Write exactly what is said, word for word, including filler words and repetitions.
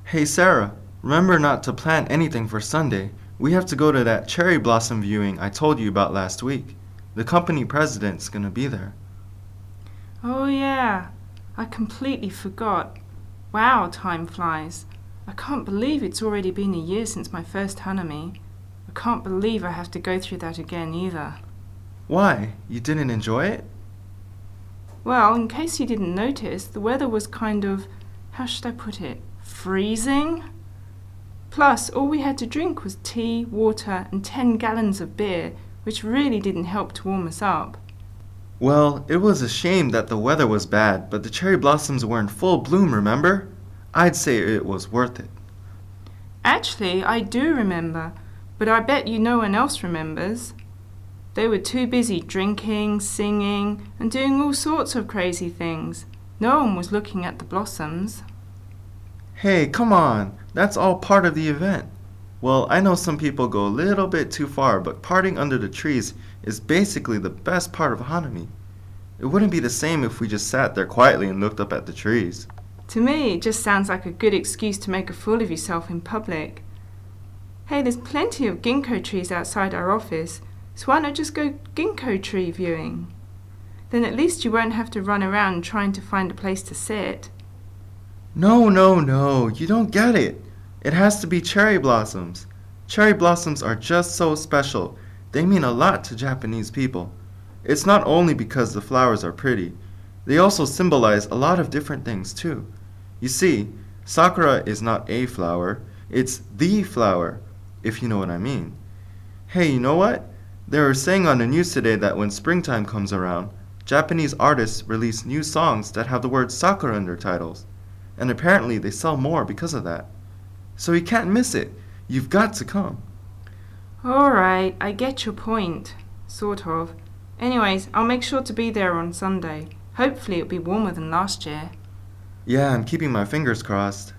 Hey Sarah, remember not to plan anything for Sunday. We have to go to that cherry blossom viewing I told you about last week. The company president's gonna be there. Oh yeah, I completely forgot. Wow, time flies. I can't believe it's already been a year since my first Hanami. I can't believe I have to go through that again either. Why? You didn't enjoy it? Well, in case you didn't notice, the weather was kind of, how should I put it, freezing? Plus, all we had to drink was tea, water, and ten gallons of beer, which really didn't help to warm us up. Well, it was a shame that the weather was bad, but the cherry blossoms were in full bloom, remember? I'd say it was worth it. Actually, I do remember, but I bet you no one else remembers. They were too busy drinking, singing, and doing all sorts of crazy things. No one was looking at the blossoms. Hey, come on, that's all part of the event. Well, I know some people go a little bit too far, but partying under the trees is basically the best part of Hanami. It wouldn't be the same if we just sat there quietly and looked up at the trees. To me, it just sounds like a good excuse to make a fool of yourself in public. Hey, there's plenty of ginkgo trees outside our office, so why not just go ginkgo tree viewing? Then at least you won't have to run around trying to find a place to sit. No, no, no, you don't get it. It has to be cherry blossoms. Cherry blossoms are just so special. They mean a lot to Japanese people. It's not only because the flowers are pretty. They also symbolize a lot of different things too. You see, sakura is not a flower, it's the flower, if you know what I mean. Hey, you know what? They were saying on the news today that when springtime comes around, Japanese artists release new songs that have the word sakura in their titles. And apparently they sell more because of that. So you can't miss it. You've got to come. All right, I get your point. Sort of. Anyways, I'll make sure to be there on Sunday. Hopefully it'll be warmer than last year. Yeah, I'm keeping my fingers crossed.